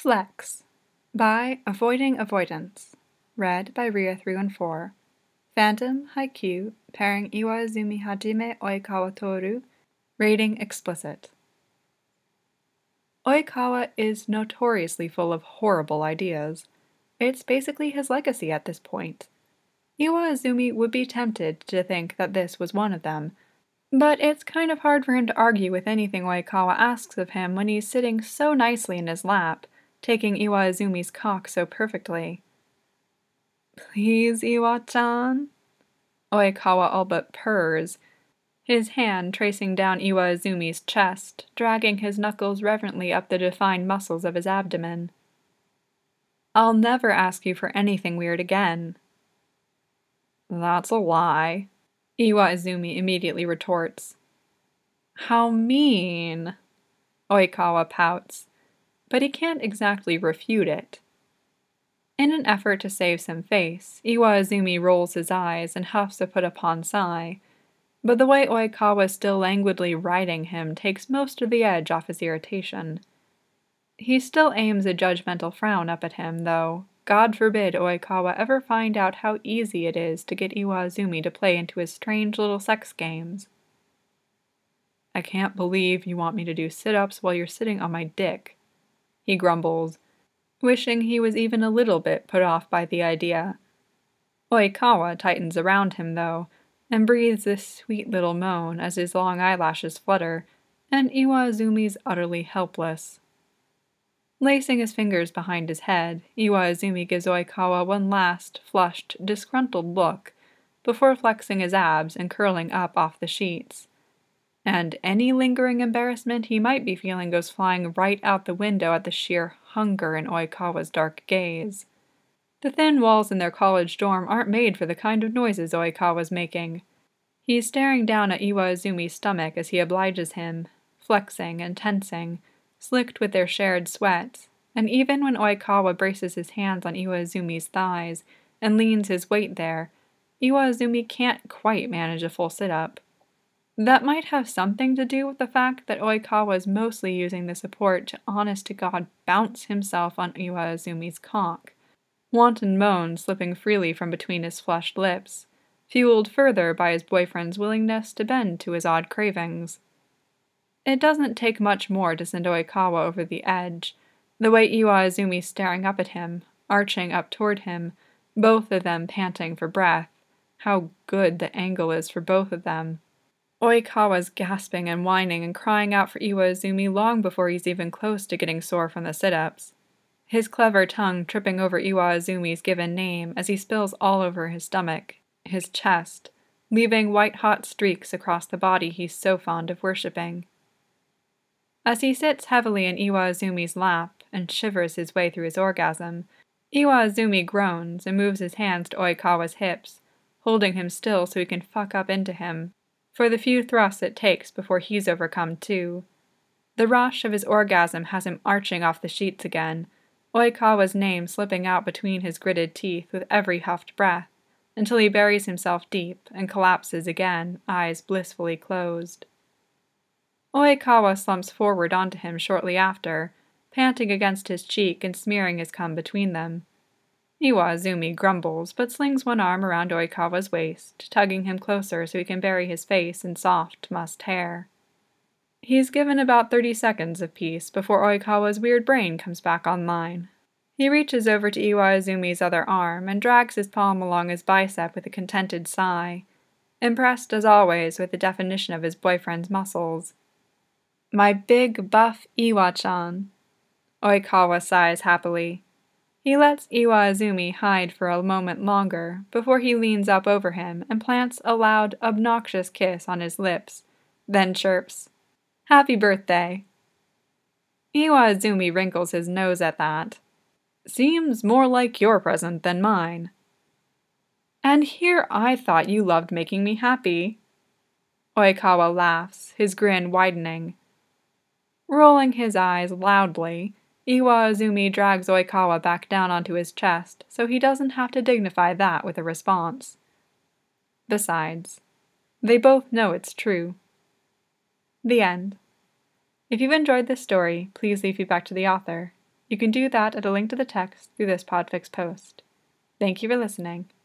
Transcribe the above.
Flex by Avoiding Avoidance. Read by Ria314. Phantom Haikyuu pairing Iwaizumi Hajime Oikawa Toru. Rating explicit. Oikawa is notoriously full of horrible ideas. It's basically his legacy at this point. Iwaizumi would be tempted to think that this was one of them, but it's kind of hard for him to argue with anything Oikawa asks of him when he's sitting so nicely in his lap, taking Iwaizumi's cock so perfectly. "Please, Iwa-chan?" Oikawa all but purrs, his hand tracing down Iwaizumi's chest, dragging his knuckles reverently up the defined muscles of his abdomen. "I'll never ask you for anything weird again." "That's a lie," Iwaizumi immediately retorts. "How mean!" Oikawa pouts, but he can't exactly refute it. In an effort to save some face, Iwaizumi rolls his eyes and huffs a put-upon sigh, but the way Oikawa is still languidly riding him takes most of the edge off his irritation. He still aims a judgmental frown up at him, though. God forbid Oikawa ever find out how easy it is to get Iwaizumi to play into his strange little sex games. "I can't believe you want me to do sit-ups while you're sitting on my dick," he grumbles, wishing he was even a little bit put off by the idea. Oikawa tightens around him, though, and breathes this sweet little moan as his long eyelashes flutter, and Iwaizumi's utterly helpless. Lacing his fingers behind his head, Iwaizumi gives Oikawa one last, flushed, disgruntled look, before flexing his abs and curling up off the sheets. And any lingering embarrassment he might be feeling goes flying right out the window at the sheer hunger in Oikawa's dark gaze. The thin walls in their college dorm aren't made for the kind of noises Oikawa's making. He's staring down at Iwaizumi's stomach as he obliges him, flexing and tensing, slicked with their shared sweat, and even when Oikawa braces his hands on Iwaizumi's thighs and leans his weight there, Iwaizumi can't quite manage a full sit-up. That might have something to do with the fact that Oikawa is mostly using the support to honest-to-God bounce himself on Iwaizumi's cock, wanton moans slipping freely from between his flushed lips, fueled further by his boyfriend's willingness to bend to his odd cravings. It doesn't take much more to send Oikawa over the edge, the way Iwaizumi's staring up at him, arching up toward him, both of them panting for breath. How good the angle is for both of them. Oikawa's gasping and whining and crying out for Iwaizumi long before he's even close to getting sore from the sit-ups. His clever tongue tripping over Iwaizumi's given name as he spills all over his stomach, his chest, leaving white-hot streaks across the body he's so fond of worshipping. As he sits heavily in Iwaizumi's lap and shivers his way through his orgasm, Iwaizumi groans and moves his hands to Oikawa's hips, holding him still so he can fuck up into him, for the few thrusts it takes before he's overcome too. The rush of his orgasm has him arching off the sheets again, Oikawa's name slipping out between his gritted teeth with every huffed breath, until he buries himself deep and collapses again, eyes blissfully closed. Oikawa slumps forward onto him shortly after, panting against his cheek and smearing his cum between them. Iwaizumi grumbles, but slings one arm around Oikawa's waist, tugging him closer so he can bury his face in soft, mussed hair. He's given about 30 seconds of peace before Oikawa's weird brain comes back online. He reaches over to Iwaizumi's other arm and drags his palm along his bicep with a contented sigh, impressed as always with the definition of his boyfriend's muscles. "My big, buff Iwa-chan," Oikawa sighs happily. He lets Iwaizumi hide for a moment longer before he leans up over him and plants a loud, obnoxious kiss on his lips, then chirps, "Happy birthday." Iwaizumi wrinkles his nose at that. "Seems more like your present than mine." "And here I thought you loved making me happy." Oikawa laughs, his grin widening. Rolling his eyes loudly, Iwaizumi drags Oikawa back down onto his chest so he doesn't have to dignify that with a response. Besides, they both know it's true. The end. If you've enjoyed this story, please leave feedback to the author. You can do that at a link to the text through this Podfix post. Thank you for listening.